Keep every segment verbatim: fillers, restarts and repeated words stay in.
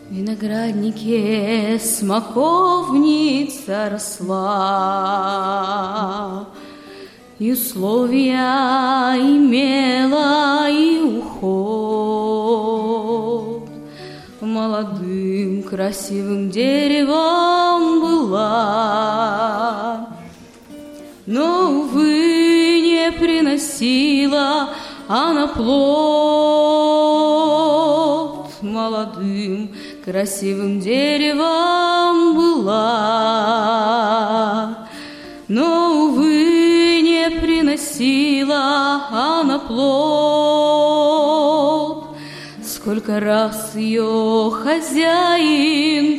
В винограднике смоковница росла, и условия имела, и уход. Молодым красивым деревом была, но, увы, не приносила она плод. Молодым красивым деревом была, но, увы, не приносила она плод. Сколько раз ее хозяин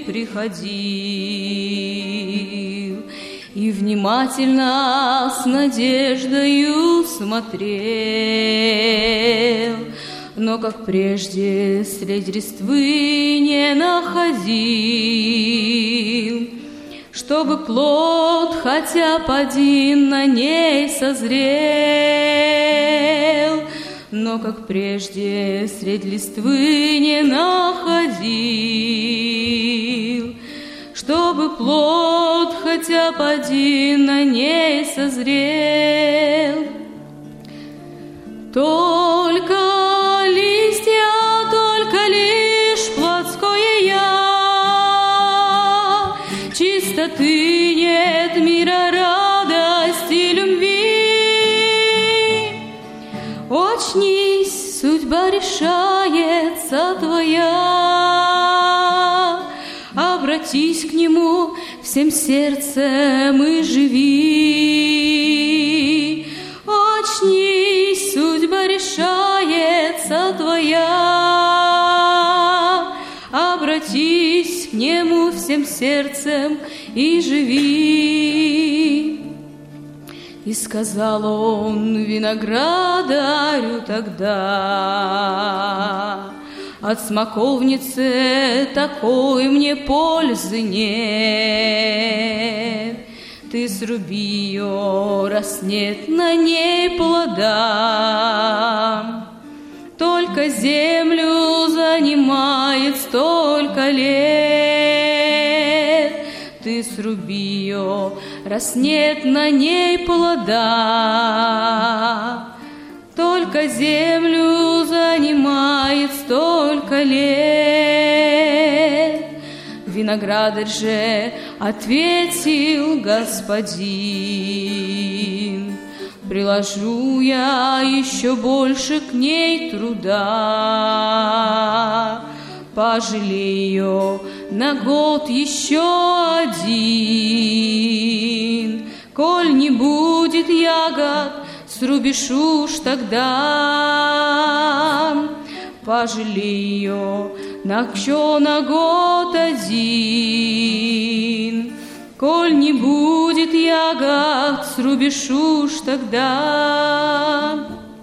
приходил и внимательно с надеждою смотрел, но, как прежде, средь листвы не находил, чтобы плод хотя б один на ней созрел. Но, как прежде, средь листвы не находил, чтобы плод хотя б один на ней созрел. Только листья, только лишь плотское я, чистоты нет, мира, радости, любви. Очнись, судьба решается твоя, обратись к нему всем сердцем и живи. Очнись, судьба решается твоя, обратись к нему всем сердцем и живи. И сказал он виноградарю тогда: от смоковницы такой мне пользы нет. Ты сруби ее, раз нет на ней плода. Только землю занимает столько лет. Ты сруби ее, раз нет на ней плода. Только землю занимает столько лет. Виноградарь же ответил: господин, приложу я еще больше к ней труда. Пожалей ее на год еще один. Коль не будет ягод, срубишь уж тогда. Пожалей ее на еще на год один. Коль не будет ягод, срубишь уж тогда.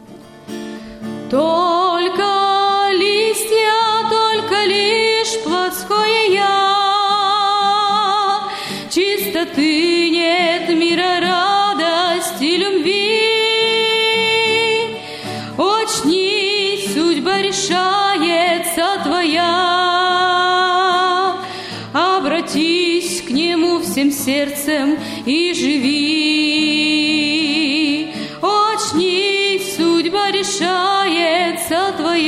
Только листья, только лишь плотское я, чистоты нет, мира, радости, любви. Очнись, судьба решается твоя, обратись к нему всем сердцем и живи. Очнись, судьба решается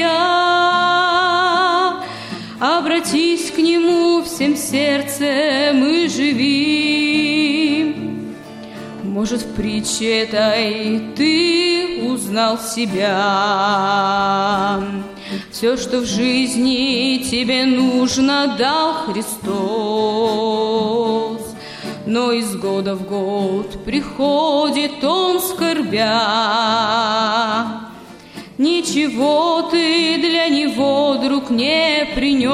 твоя, обратись к нему всем сердцем и живи. Может, в притче этой ты узнал себя. Все, что в жизни тебе нужно, дал Христос. Но из года в год приходит он скорбя. Ничего ты для него, друг, не принес.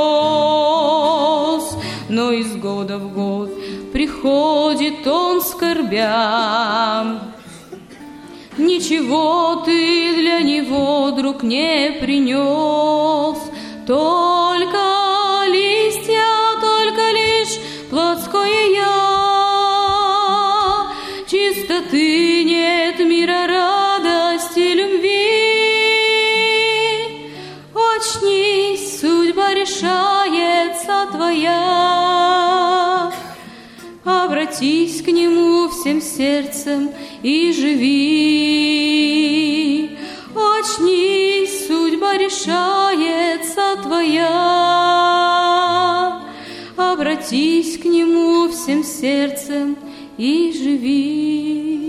Но из года в год приходит он скорбя. Ничего ты для него, друг, не принес. Только листья, только лишь плотское я, чистоты нет, мира, радости, любви. Очнись, судьба решает решается твоя. Обратись к Нему всем сердцем и живи. Очнись, судьба решается твоя. Обратись к Нему всем сердцем и живи.